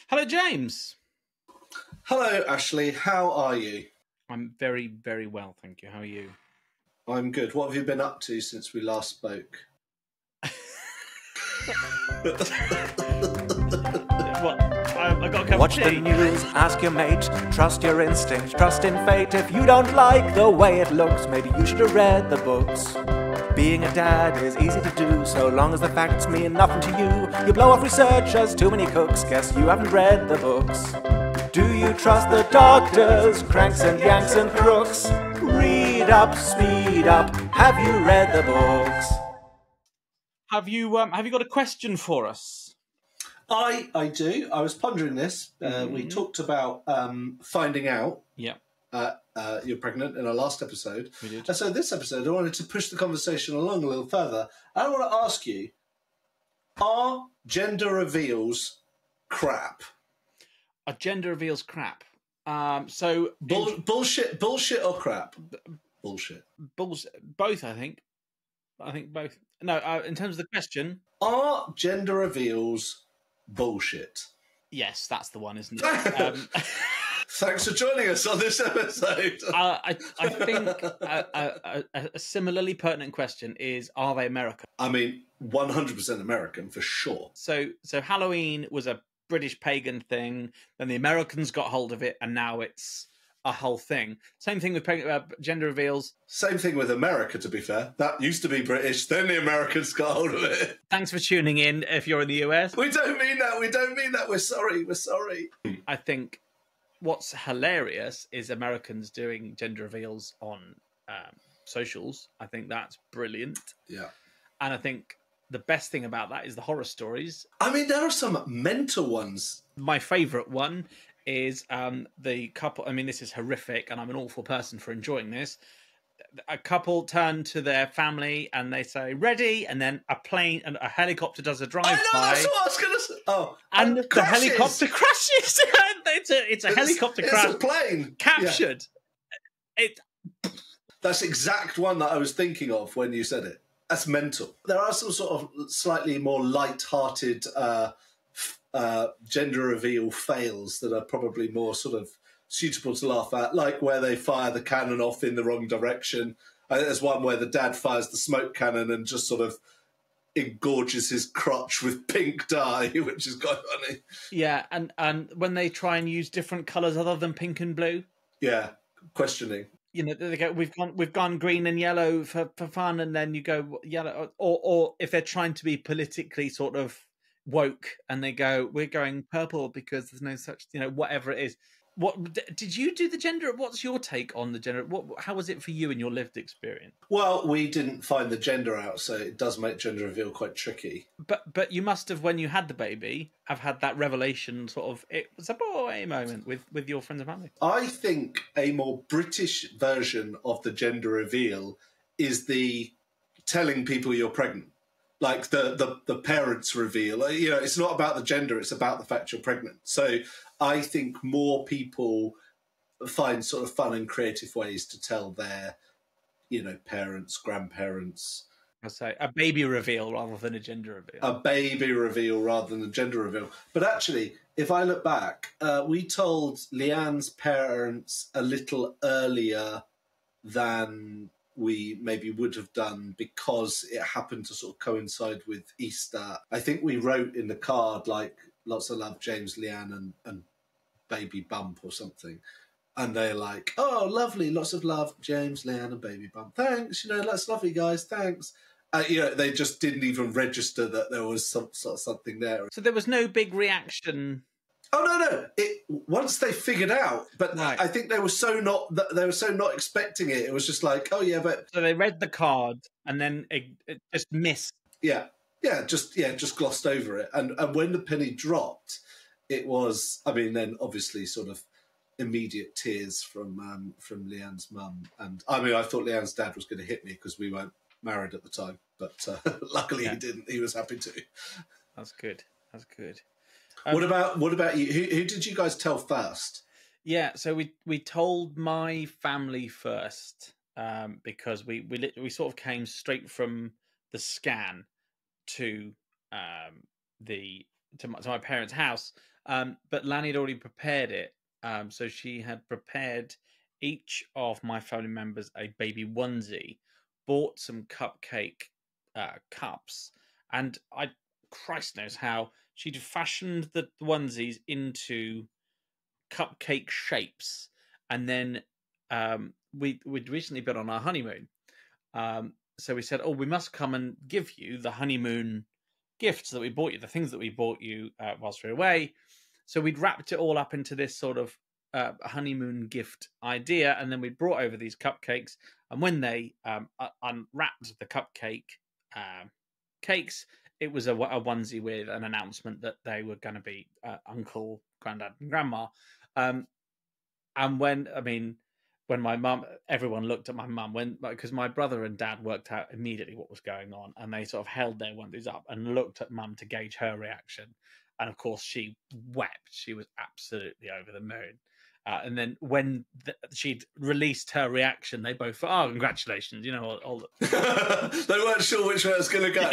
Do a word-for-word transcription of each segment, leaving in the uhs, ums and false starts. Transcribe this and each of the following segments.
Hello, James. Hello, Ashley. How are you? I'm very, very well, thank you. How are you? I'm good. What have you been up to since we last spoke? What? I, I got a cup Watch of the tea. news, ask your mate, trust your instinct, trust in fate. If you don't like the way it looks, maybe you should have read the books. Being a dad is easy to do, so long as the facts mean nothing to you. You blow off researchers, too many cooks, guess you haven't read the books. Do you trust the doctors, cranks and yanks and crooks? Read up, speed up, have you read the books? Have you um, have you got a question for us? I I do. I was pondering this. Uh, Mm-hmm. We talked about um, finding out Yeah, uh, uh, you're pregnant in our last episode. we did. And so this episode, I wanted to push the conversation along a little further. I want to ask you, are gender reveals crap? A gender reveals crap. Um, so Bull- in- bullshit, bullshit or crap? Bullshit. bulls, both. I think. I think both. No, uh, in terms of the question, Are gender reveals bullshit? yes, that's the one, isn't it? Um, Thanks for joining us on this episode. uh, I I think a, a, a, a similarly pertinent question is: are they American? I mean, one hundred percent American for sure. So so Halloween was a British pagan thing, then the Americans got hold of it, and now it's a whole thing. Same thing with preg- uh, gender reveals. Same thing with America, to be fair. That used to be British, then the Americans got hold of it. Thanks for tuning in if you're in the U S. We don't mean that, we don't mean that. We're sorry, we're sorry. I think what's hilarious is Americans doing gender reveals on um, socials. I think that's brilliant. Yeah. And I think the best thing about that is the horror stories. I mean, there are some mental ones. My favourite one is um, the couple. I mean, this is horrific, and I'm an awful person for enjoying this. A couple turn to their family and they say, ready, and then a plane and a helicopter does a I drive-by. know, that's what I was going to say. Oh, and and the crashes. helicopter crashes. it's a, it's a It's- helicopter it's crash. a plane. Captured. It. That's the exact one that I was thinking of when you said it. That's mental. There are some sort of slightly more light-hearted uh, f- uh, gender reveal fails that are probably more sort of suitable to laugh at, like where they fire the cannon off in the wrong direction. I think there's one where the dad fires the smoke cannon and just sort of engorges his crotch with pink dye, which is quite funny. Yeah, and, and when they try and use different colours other than pink and blue, Yeah, questioning. you know, they go, we've gone, we've gone green and yellow for, for fun, and then you go yellow, or or if they're trying to be politically sort of woke, and they go, we're going purple because there's no such, you know, whatever it is. What d- did you do the gender? What's your take on the gender? What how was it for you in your lived experience? Well, we didn't find the gender out, so it does make gender reveal quite tricky. But but you must have, when you had the baby, have had that revelation sort of, it was a boy moment with with your friends and family. I think a more British version of the gender reveal is the telling people you're pregnant. Like the, the, the parents reveal. You know, it's not about the gender, it's about the fact you're pregnant. So I think more people find sort of fun and creative ways to tell their, you know, parents, grandparents. I say a baby reveal rather than a gender reveal. A baby reveal rather than a gender reveal. But actually, if I look back, uh, we told Leanne's parents a little earlier than we maybe would have done because it happened to sort of coincide with Easter. I think we wrote in the card, like, lots of love, James, Leanne, and, and baby bump or something. And they're like, oh, lovely, lots of love, James, Leanne, and baby bump. Thanks, you know, that's lovely, guys, thanks. Uh, you know, they just didn't even register that there was some sort of something there. So there was no big reaction. Oh no, no! It once they figured out, but Right. I think they were so not they were so not expecting it. It was just like, oh yeah, but So they read the card and then it, it just missed. yeah, yeah, just yeah, just glossed over it. And and when the penny dropped, it was. I mean, then obviously, sort of immediate tears from um, from Leanne's mum. And I mean, I thought Leanne's dad was going to hit me because we weren't married at the time, but uh, luckily Yeah. he didn't. He was happy to. That's good. That's good. what Um, about what about you? Who, who did you guys tell first? Yeah, so we we told my family first um, because we we lit- we sort of came straight from the scan to um, the to my, to my parents' house, Um, but Lanny had already prepared it. Um, so she had prepared each of my family members a baby onesie, bought some cupcake uh, cups, and I, Christ knows how, she'd fashioned the onesies into cupcake shapes. And then um, we, we'd recently been on our honeymoon. Um, so we said, oh, we must come and give you the honeymoon gifts that we bought you, the things that we bought you uh, whilst we were away. So we'd wrapped it all up into this sort of uh, honeymoon gift idea, and then we brought over these cupcakes. And when they um, unwrapped the cupcake uh, cakes, it was a, a onesie with an announcement that they were going to be uh, uncle, granddad, and grandma. Um, and when, I mean, when my mum, everyone looked at my mum, when because my brother and dad worked out immediately what was going on, and they sort of held their onesies up and looked at mum to gauge her reaction. And of course, she wept. She was absolutely over the moon. Uh, and then when the, she'd released her reaction, they both thought, oh, congratulations, you know, all, all the... They weren't sure which way it was going to go.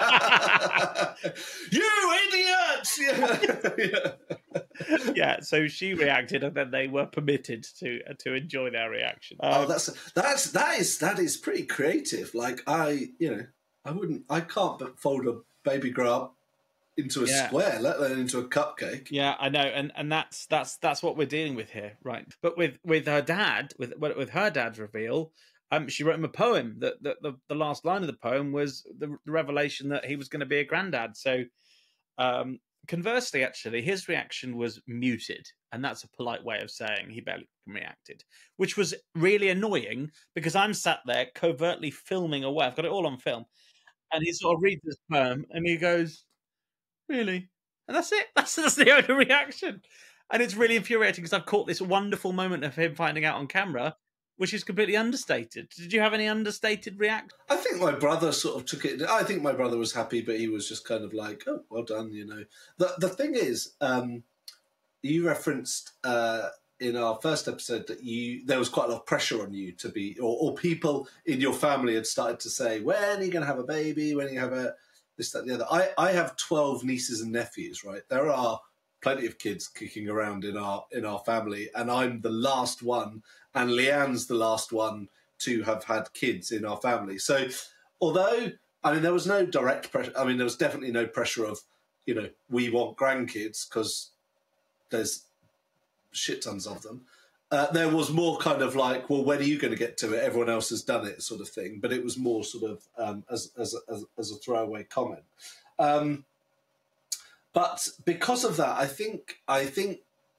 You idiots! Yeah. yeah. yeah, so she reacted, and then they were permitted to uh, to enjoy their reaction. Um, oh, that's that's that is that is pretty creative. Like I, you know, I wouldn't, I can't but fold a baby grow up into a yeah. square, let alone into a cupcake. Yeah, I know, and and that's that's that's what we're dealing with here, right? But with with her dad, with with her dad's reveal, um, she wrote him a poem. That the, the the last line of the poem was the, the revelation that he was going to be a granddad. So, um, conversely, actually, his reaction was muted, and that's a polite way of saying he barely reacted, which was really annoying because I'm sat there covertly filming away. I've got it all on film, and he sort of reads this poem, and he goes, really? And that's it. That's that's the only reaction. And it's really infuriating because I've caught this wonderful moment of him finding out on camera, which is completely understated. Did you have any understated reaction? I think my brother sort of took it. I think my brother was happy, but he was just kind of like, oh, well done, you know. The the thing is, um, you referenced uh, in our first episode that you there was quite a lot of pressure on you to be, or, or people in your family had started to say, when are you going to have a baby? When are you have a... this, that, the other. I, I have twelve nieces and nephews, right? There are plenty of kids kicking around in our in our family, and I'm the last one, and Leanne's the last one to have had kids in our family. So although, I mean, there was no direct pressure, I mean, there was definitely no pressure of, you know, we want grandkids, because there's shit tons of them. Uh, there was more kind of like, well, when are you going to get to it? Everyone else has done it, sort of thing. But it was more sort of um, as as as, as a throwaway comment. Um, but because of that, I think I think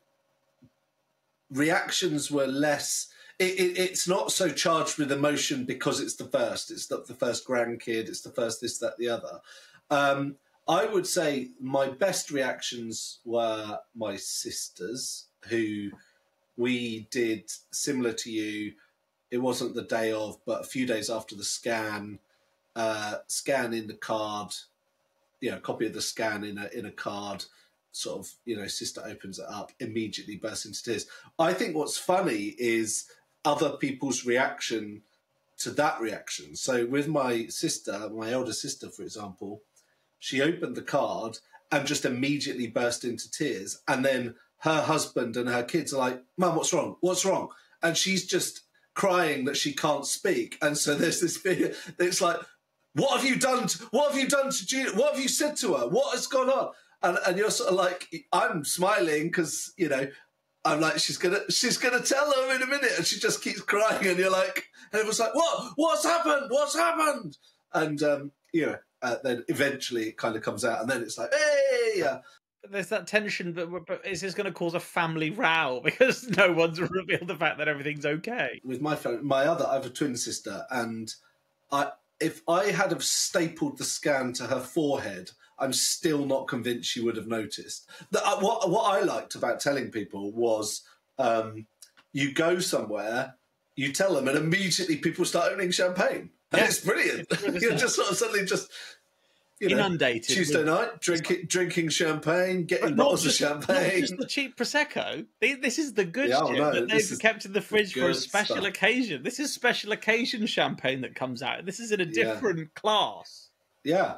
reactions were less. It, it, it's not so charged with emotion because it's the first. It's the, the first grandkid. It's the first this, that, the other. Um, I would say my best reactions were my sisters, who. We did similar to you. It wasn't the day of, but a few days after the scan, uh, scan in the card, you know, copy of the scan in a in a card. Sort of, you know, sister opens it up, immediately bursts into tears. I think what's funny is other people's reaction to that reaction. So with my sister, my elder sister, for example, she opened the card and just immediately burst into tears, and then her husband and her kids are like, Mum, what's wrong? What's wrong? And she's just crying that she can't speak. And so there's this video. It's like, what have you done? To, what have you done to Gina? What have you said to her? What has gone on? And, and you're sort of like, I'm smiling because, you know, I'm like, she's gonna, she's gonna tell her in a minute, and she just keeps crying. And you're like, and it was like, what? What's happened? What's happened? And um, you know, uh, then eventually it kind of comes out, and then it's like, hey, yeah. There's that tension, but, but is this going to cause a family row because no one's revealed the fact that everything's okay? With my family, my other, I have a twin sister, and I, if I had have stapled the scan to her forehead, I'm still not convinced she would have noticed. The, uh, what what I liked about telling people was, um, you go somewhere, you tell them, and immediately people start opening champagne, and yeah. It's brilliant. You're just sort of suddenly just. You know, inundated Tuesday with... night, drinking drinking champagne, getting bottles just, of champagne. Not just the cheap prosecco. This is the good yeah, shit no, that they've kept in the fridge for a special stuff. occasion. This is special occasion champagne that comes out. This is in a different yeah. class. Yeah,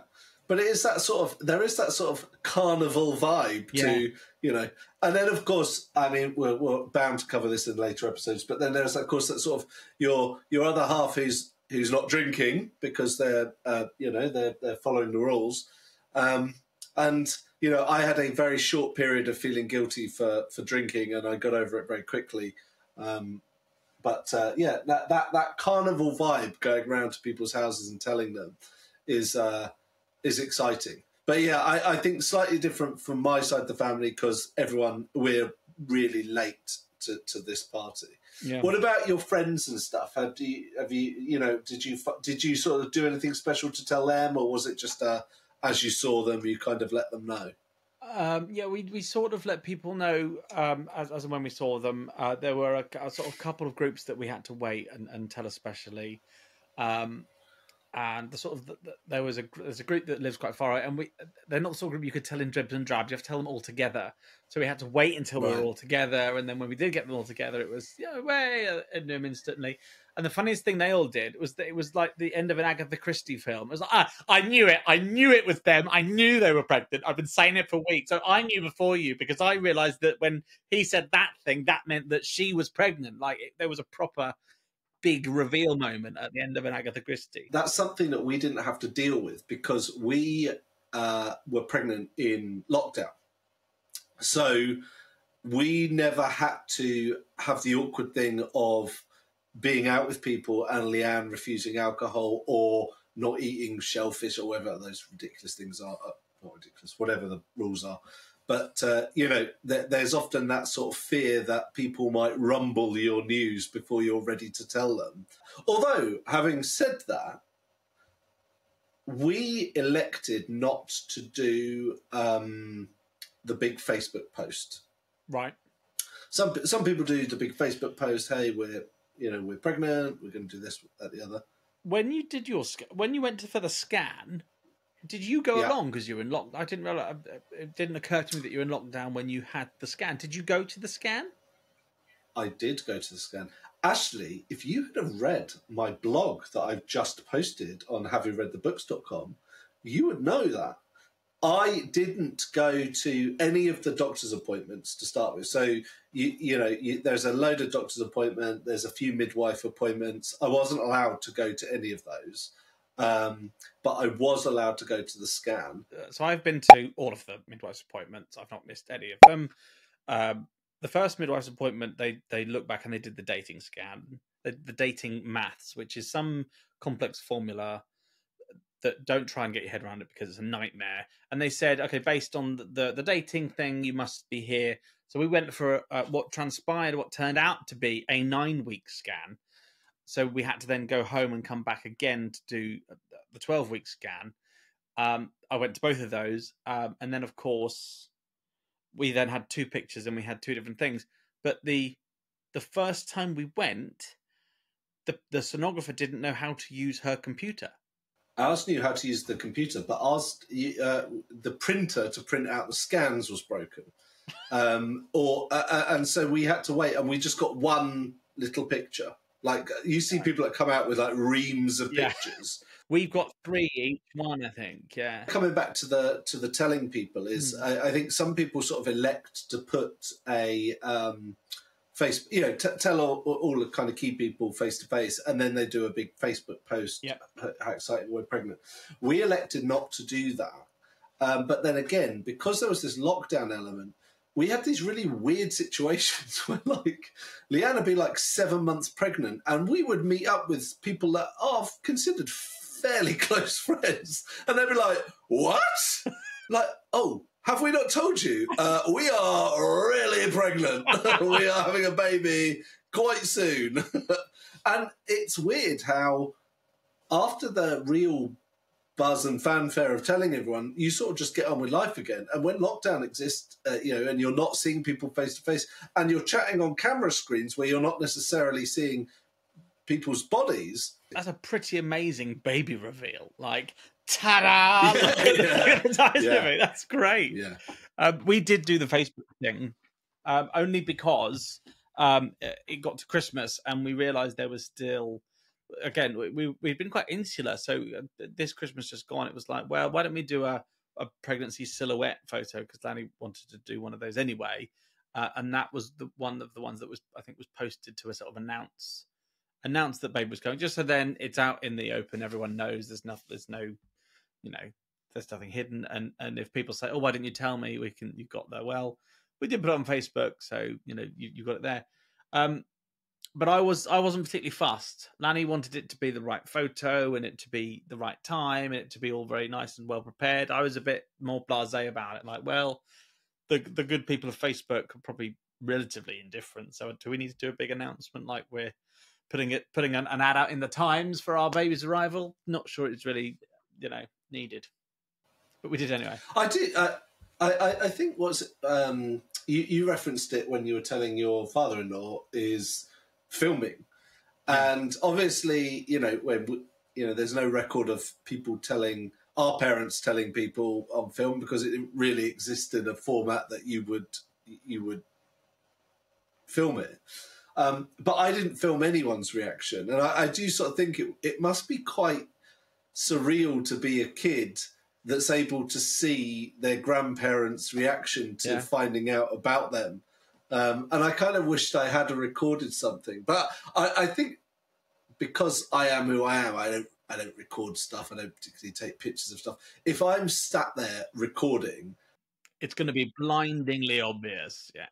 but it is that sort of, there is that sort of carnival vibe Yeah. to, you know, and then of course, I mean, we're, we're bound to cover this in later episodes, but then there's of course that sort of your your other half who's who's not drinking because they're, uh, you know, they're they're following the rules, um, and you know, I had a very short period of feeling guilty for for drinking, and I got over it very quickly. Um, but uh, yeah, that that that carnival vibe going around to people's houses and telling them is uh, is exciting. But yeah, I, I think slightly different from my side of the family because everyone, we're really late to, to this party. Yeah. What about your friends and stuff? Have you, have you, you know, did you did you sort of do anything special to tell them, or was it just uh, as you saw them, you kind of let them know? Um, yeah, we we sort of let people know um, as as and when we saw them. Uh, there were a, a sort of couple of groups that we had to wait and, and tell especially. Um, And the sort of the, the, there was a there's a group that lives quite far away, and we they're not the sort of group you could tell in dribs and drabs. You have to tell them all together. So we had to wait until we Right. were all together, and then when we did get them all together, it was yeah, way and them instantly. And the funniest thing they all did was that it was like the end of an Agatha Christie film. It was like ah, I knew it, I knew it was them. I knew they were pregnant. I've been saying it for weeks, so I knew before you because I realised that when he said that thing, that meant that she was pregnant. Like it, there was a proper big reveal moment at the end of an Agatha Christie. That's something that we didn't have to deal with because we uh, were pregnant in lockdown. So we never had to have the awkward thing of being out with people and Leanne refusing alcohol or not eating shellfish or whatever those ridiculous things are. Uh, not ridiculous, whatever the rules are. But, uh, you know, th- there's often that sort of fear that people might rumble your news before you're ready to tell them. Although, having said that, we elected not to do um, the big Facebook post. Right. Some some people do the big Facebook post, hey, we're, you know, we're pregnant, we're going to do this, that, the other. When you did your sc- when you went to, for the scan, did you go Yeah. along because you were in lock? I didn't realize. It didn't occur to me that you were in lockdown when you had the scan. Did you go to the scan? I did go to the scan. Actually, if you had have read my blog that I've just posted on have you read the books dot com, you would know that. I didn't go to any of the doctor's appointments to start with. So, you you know, you, there's a load of doctor's appointment, there's a few midwife appointments. I wasn't allowed to go to any of those. Um, but I was allowed to go to the scan. Uh, So I've been to all of the midwife's appointments. I've not missed any of them. Um, the first midwife's appointment, they they looked back and they did the dating scan, the, the dating maths, which is some complex formula that don't try and get your head around it because it's a nightmare. And they said, okay, based on the the, the dating thing, you must be here. So we went for uh, what transpired, what turned out to be a nine week scan. So we had to then go home and come back again to do the twelve week scan. Um, I went to both of those. Um, and then, of course, we then had two pictures and we had two different things. But the the first time we went, the, the sonographer didn't know how to use her computer. Ours knew how to use the computer, but ours, uh, the printer to print out the scans was broken. Um, or uh, and so we had to wait, and we just got one little picture. Like you see people that come out with like reams of Yeah. pictures. We've got three each one, I think. Yeah. Coming back to the to the telling people is, Mm. I, I think some people sort of elect to put a um, face, you know, t- tell all, all the kind of key people face to face, and then they do a big Facebook post. Yep. How, how exciting we're pregnant. We elected not to do that, um, but then again, because there was this lockdown element, we had these really weird situations where, like, Leanne would be like seven months pregnant, and we would meet up with people that are considered fairly close friends, and they'd be like, "What? Like, oh, have we not told you? Uh, we are really pregnant. We are having a baby quite soon." And it's weird how after the real buzz and fanfare of telling everyone, you sort of just get on with life again. And when lockdown exists, uh, you know, and you're not seeing people face to face, and you're chatting on camera screens where you're not necessarily seeing people's bodies. That's a pretty amazing baby reveal. Like, ta-da! Yeah, Look at- yeah, look at the size yeah. of it. That's great. Yeah. Um, we did do the Facebook thing, um, only because um, it got to Christmas and we realised there was still again, we, we we've been quite insular. So this Christmas just gone, it was like, well, why don't we do a, a pregnancy silhouette photo? Because Lanny wanted to do one of those anyway, uh, and that was the one of the ones that was I think was posted to a sort of announce announce that babe was going. Just so then it's out in the open, everyone knows. There's nothing. There's no, you know, there's nothing hidden. And and if people say, oh, why didn't you tell me? We can. You got there. Well, we did put it on Facebook, so you know you, you got it there. Um, But I was I wasn't particularly fussed. Lanny wanted it to be the right photo and it to be the right time and it to be all very nice and well prepared. I was a bit more blasé about it. Like, well, the the good people of Facebook are probably relatively indifferent. So do we need to do a big announcement like we're putting it putting an, an ad out in the Times for our baby's arrival? Not sure it's really, you know, needed. But we did anyway. I did. Uh, I, I I think what's um you you referenced it when you were telling your father-in-law is filming, Yeah. and obviously, you know, when you know, there's no record of people telling our parents telling people on film because it didn't really exist in a format that you would you would film it. Um, but I didn't film anyone's reaction, and I, I do sort of think it it must be quite surreal to be a kid that's able to see their grandparents' reaction to Yeah. finding out about them. Um, and I kind of wished I had recorded something, but I, I think because I am who I am, I don't I don't record stuff. I don't particularly take pictures of stuff. If I'm sat there recording, It's going to be blindingly obvious. Yeah.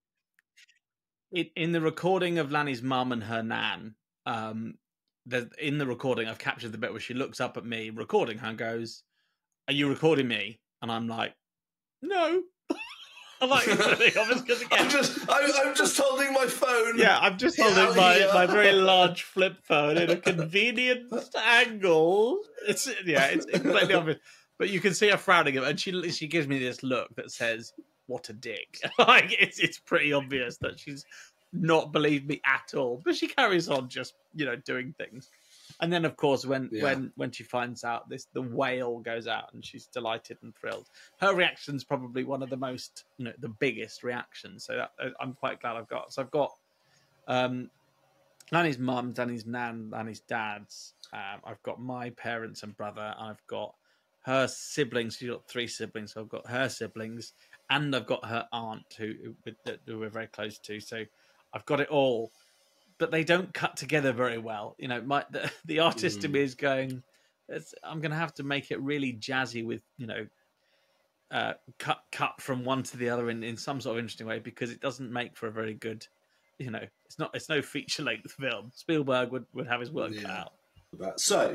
It, in the recording of Lanny's mum and her nan, um, the, in the recording, I've captured the bit where she looks up at me, recording her, and goes, "Are you recording me?" And I'm like, "No." I'm like, it's really obvious because again, I'm just I'm, I'm just holding my phone. yeah, I'm just Yeah, holding my, yeah. my very large flip phone in a convenient angle. It's yeah, it's completely obvious. But you can see her frowning at it, and she she gives me this look that says, "What a dick!" Like it's it's pretty obvious that she's not believed me at all. But she carries on, just you know, doing things. And then, of course, when Yeah. when when she finds out this, the wail goes out, and she's delighted and thrilled. Her reaction's probably one of the most, you know, the biggest reactions. So that, I'm quite glad I've got. So I've got um, Lanny's mum, Danny's nan, Lanny's dad's. Um, I've got my parents and brother. I've got her siblings. She's got three siblings. So I've got her siblings, and I've got her aunt, who who, who we're very close to. So I've got it all. But they don't cut together very well. You know, my the, the artist Mm. in me is going, it's, I'm going to have to make it really jazzy with, you know, uh, cut cut from one to the other in, in some sort of interesting way because it doesn't make for a very good, you know, it's not it's no feature length film. Spielberg would, would have his work cut Yeah. out. About. So,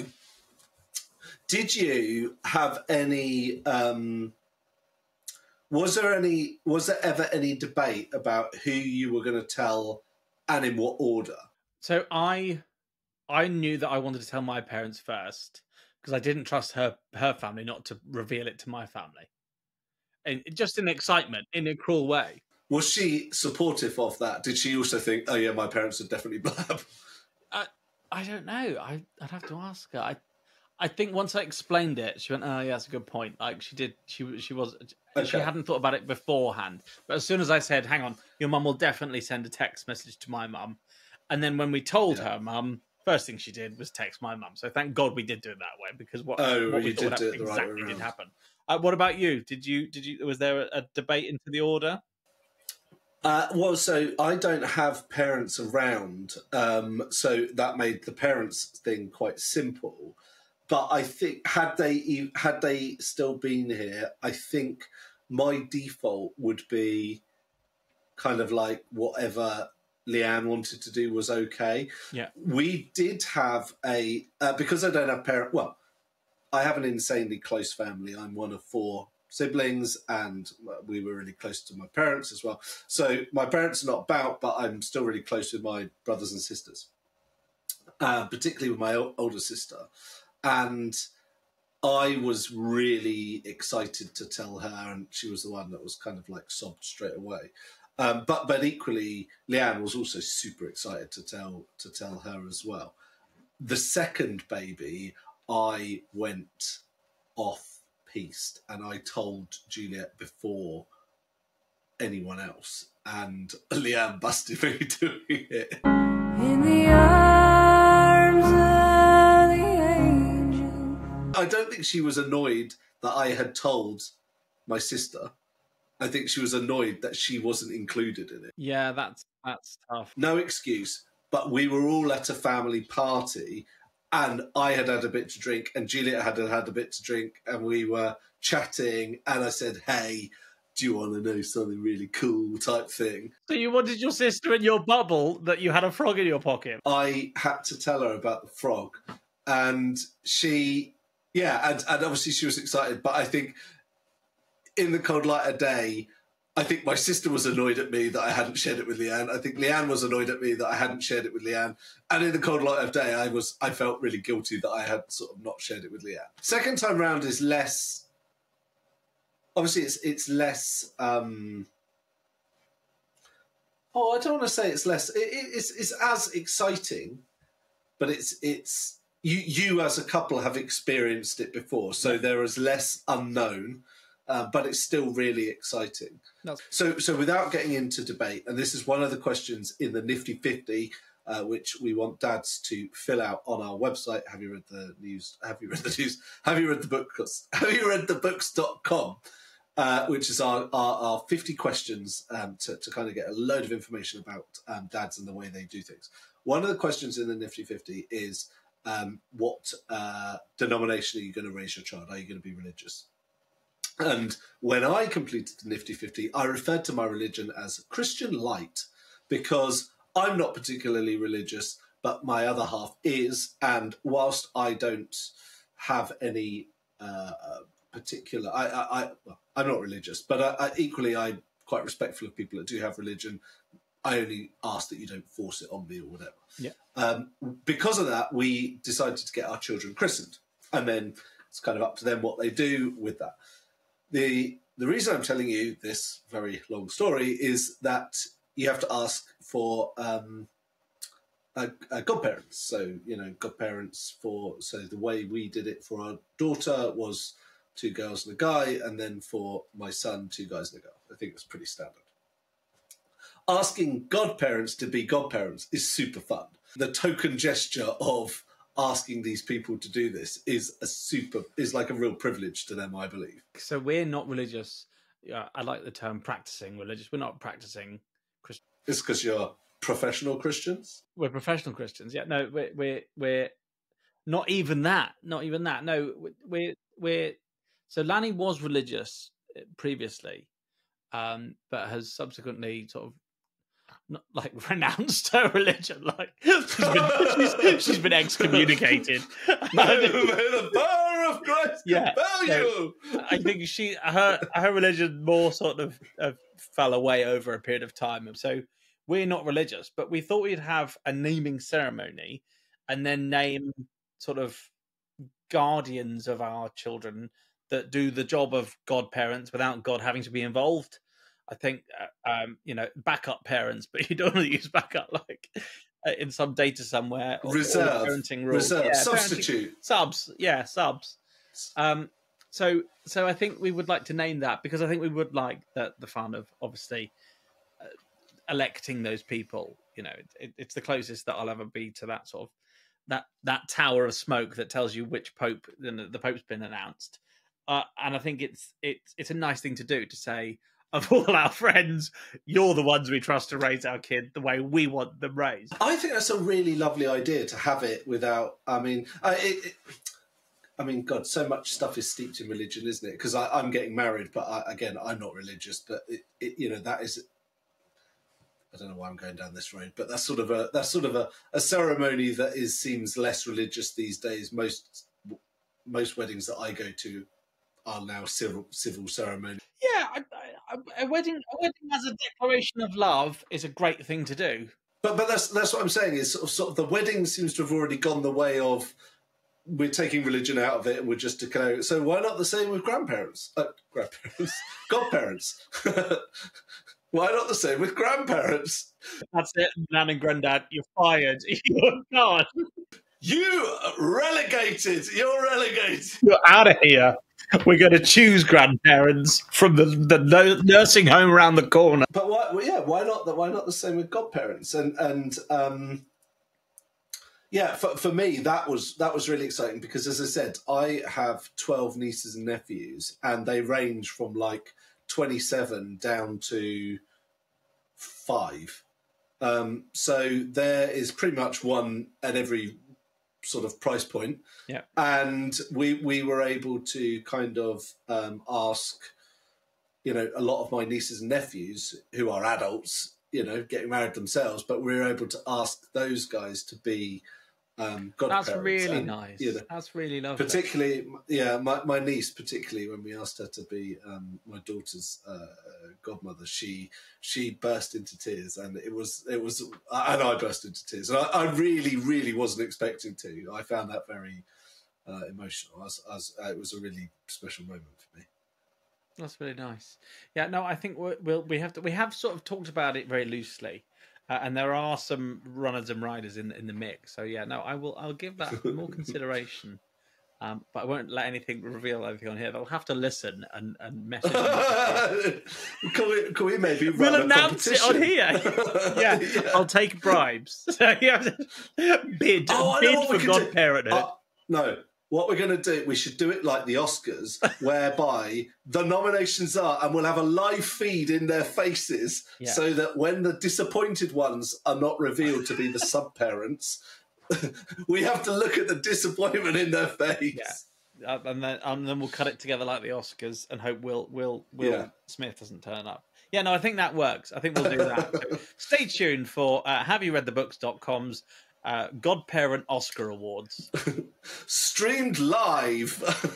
did you have any? Um, was there any? Was there ever any debate about who you were going to tell and in what order? So I I knew that I wanted to tell my parents first because I didn't trust her her family not to reveal it to my family. And just in excitement, in a cruel way. Was she supportive of that? Did she also think, "Oh yeah, my parents would definitely blab"? I I don't know. I I'd have to ask her. I I think once I explained it, she went, "Oh yeah, that's a good point." Like she did. She she was. She Okay. hadn't thought about it beforehand. But as soon as I said, "Hang on, your mum will definitely send a text message to my mum," and then when we told Yeah. her mum, first thing she did was text my mum. So thank God we did do it that way because what, Oh, what we you thought did would do happen it the right way exactly did around. happen. Uh, what about you? Did you did you was there a, a debate into the order? Uh, well, so I don't have parents around, um, so that made the parents thing quite simple. But I think had they e- had they still been here, I think my default would be kind of like whatever Leanne wanted to do was okay. Yeah. We did have a uh, because I don't have parent. Well, I have an insanely close family. I'm one of four siblings, and we were really close to my parents as well. So my parents are not about, but I'm still really close with my brothers and sisters, uh, particularly with my o- older sister. And I was really excited to tell her, and she was the one that was kind of like sobbed straight away. Um, but but equally, Leanne was also super excited to tell to tell her as well. The second baby, I went off piste, and I told Juliet before anyone else, and Leanne busted me doing it. In the arms of I don't think she was annoyed that I had told my sister. I think she was annoyed that she wasn't included in it. Yeah, that's that's tough. No excuse, but we were all at a family party and I had had a bit to drink and Juliet had had a bit to drink and we were chatting and I said, hey, do you want to know something really cool type thing? So you wanted your sister in your bubble that you had a frog in your pocket? I had to tell her about the frog and she, yeah, and, and obviously she was excited, but I think in the cold light of day, I think my sister was annoyed at me that I hadn't shared it with Leanne. I think Leanne was annoyed at me that I hadn't shared it with Leanne. And in the cold light of day, I was I felt really guilty that I had sort of not shared it with Leanne. Second time round is less. Obviously, it's it's less. Um, oh, I don't want to say it's less. It, it, it's it's as exciting, but it's it's you you as a couple have experienced it before, so there is less unknown. Uh, but it's still really exciting. No. So, so without getting into debate, and this is one of the questions in the Nifty fifty, uh, which we want dads to fill out on our website. Have you read the news? Have you read the news? Have you read the books? Have you read the books dot com? Uh, which is our, our, our fifty questions um, to, to kind of get a load of information about um, dads and the way they do things. One of the questions in the Nifty fifty is, um, what uh, denomination are you going to raise your child? Are you going to be religious? And when I completed the Nifty fifty, I referred to my religion as Christian Light because I'm not particularly religious, but my other half is. And whilst I don't have any uh, particular... I, I, I, well, I'm not religious, but I, I, equally I'm quite respectful of people that do have religion. I only ask that you don't force it on me or whatever. Yeah. Um, because of that, we decided to get our children christened. And then it's kind of up to them what they do with that. The the reason I'm telling you this very long story is that you have to ask for um, uh, uh, godparents. So, you know, godparents for, so the way we did it for our daughter was two girls and a guy, and then for my son, two guys and a girl. I think it's pretty standard. Asking godparents to be godparents is super fun. The token gesture of asking these people to do this is a super is like a real privilege to them, I believe. So we're not religious. Yeah, I like the term practicing religious. We're not practicing Christian. It's because you're professional Christians. We're professional Christians. Yeah, no, we're we're we're not even that. Not even that. No, we're we're. So Lanny was religious previously, um, but has subsequently sort of not like renounced her religion. Like she's been, she's, she's been excommunicated. May the power of Christ yeah, compel so you. I think she her her religion more sort of uh, fell away over a period of time. So we're not religious, but we thought we'd have a naming ceremony and then name sort of guardians of our children that do the job of godparents without God having to be involved. I think, uh, um, you know, backup parents, but you don't want to use backup like uh, in some data somewhere. Or, reserve, or parenting rules. reserve, yeah, substitute. Subs, yeah, subs. Um, so, so I think we would like to name that because I think we would like the, the fun of obviously uh, electing those people. You know, it, it's the closest that I'll ever be to that sort of that that tower of smoke that tells you which pope you know, the pope's been announced. Uh, and I think it's it's it's a nice thing to do to say, of all our friends, you're the ones we trust to raise our kid the way we want them raised. I think that's a really lovely idea to have it without. I mean, I, it, it, I mean, God, so much stuff is steeped in religion, isn't it? Because I'm getting married, but I, again, I'm not religious. But it, it, you know, that is. I don't know why I'm going down this road, but that's sort of a that's sort of a, a ceremony that is seems less religious these days. Most most weddings that I go to are now civil civil ceremony. Yeah, I, I, a wedding, a wedding as a declaration of love is a great thing to do. But but that's that's what I'm saying is sort of, sort of the wedding seems to have already gone the way of we're taking religion out of it and we're just declaring it. So why not the same with grandparents? Uh, grandparents, godparents. Why not the same with grandparents? That's it, Nan and Granddad. You're fired. You're gone. You relegated. You're relegated. You're out of here. We're going to choose grandparents from the, the nursing home around the corner. But why? Well, yeah, why not? The, why not the same with godparents? And and um, Yeah, for, for me, that was that was really exciting because, as I said, I have twelve nieces and nephews, and they range from like twenty-seven down to five. Um, so there is pretty much one at every sort of price point. Yeah. And we we were able to kind of um, ask, you know, a lot of my nieces and nephews who are adults, you know, getting married themselves, but we were able to ask those guys to be um, godparents. That's really and, nice. You know, That's really lovely. particularly, yeah, my, my niece, particularly when we asked her to be um, my daughter's uh, godmother, she she burst into tears, and it was it was, and I burst into tears, and I, I really, really wasn't expecting to. I found that very uh, emotional. As as uh, it was a really special moment for me. That's really nice. Yeah, no, I think we'll, we'll we have to we have sort of talked about it very loosely. Uh, and there are some runners and riders in in the mix, so yeah, no, I will. I'll give that more consideration, um, but I won't let anything reveal anything on here. They'll have to listen and and message. can we can we maybe we'll run a announce it on here? Yeah, yeah. I'll take bribes. So yeah, bid Oh, bid for godparenthood. Uh, no. What we're going to do, we should do it like the Oscars, whereby the nominations are, and we'll have a live feed in their faces, yeah. so that when the disappointed ones are not revealed to be the sub-parents, we have to look at the disappointment in their face. Yeah, uh, and then and then we'll cut it together like the Oscars and hope Will Will Will Yeah. Smith doesn't turn up. Yeah, no, I think that works. I think we'll do that. So stay tuned for uh, have you read the books dot com's Uh, Godparent Oscar Awards. Streamed live.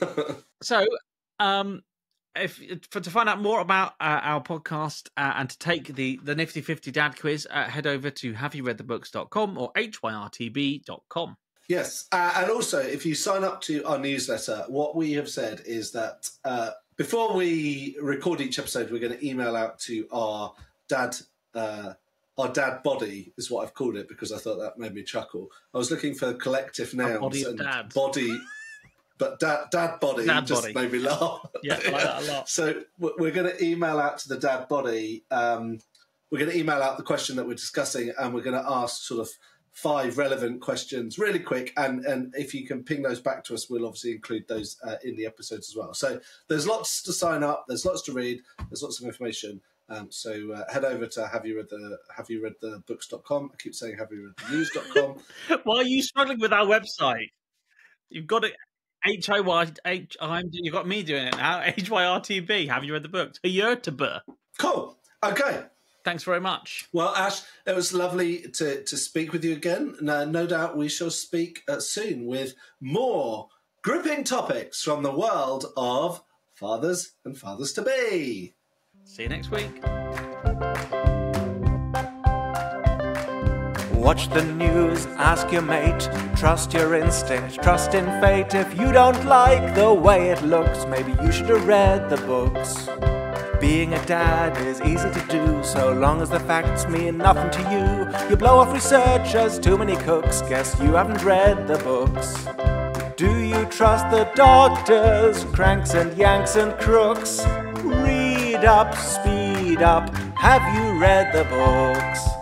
So, um, if for to find out more about uh, our podcast uh, and to take the, the Nifty fifty Dad quiz, uh, head over to have you read the books dot com or h y r t b dot com. Yes, uh, and also if you sign up to our newsletter, what we have said is that uh, before we record each episode, we're going to email out to our dad. Uh, Our dad body is what I've called it because I thought that made me chuckle. I was looking for collective nouns. A body of and dads. Body, but dad, dad body Dad just body. made me laugh. Yeah, I like that a lot. So we're going to email out to the dad body. Um, we're going to email out the question that we're discussing, and we're going to ask sort of five relevant questions really quick. And, and if you can ping those back to us, we'll obviously include those uh, in the episodes as well. So there's lots to sign up. There's lots to read. There's lots of information. Um, so uh, head over to have you read the have you read the books dot com. I keep saying have you read the news dot com. Why are you struggling with our website? You've got it. H I Y H. I'm. You've got me doing it now. H Y R T B. Have you read the books? Hayurtaba. Cool. Okay. Thanks very much. Well, Ash, it was lovely to to speak with you again. No, no doubt we shall speak uh, soon with more gripping topics from the world of fathers and fathers to be. See you next week. Watch the news, ask your mate, trust your instinct, trust in fate. If you don't like the way it looks, maybe you should have read the books. Being a dad is easy to do, so long as the facts mean nothing to you. You blow off researchers, too many cooks, guess you haven't read the books. Do you trust the doctors, cranks and yanks and crooks? Read up, speed up, have you read the books?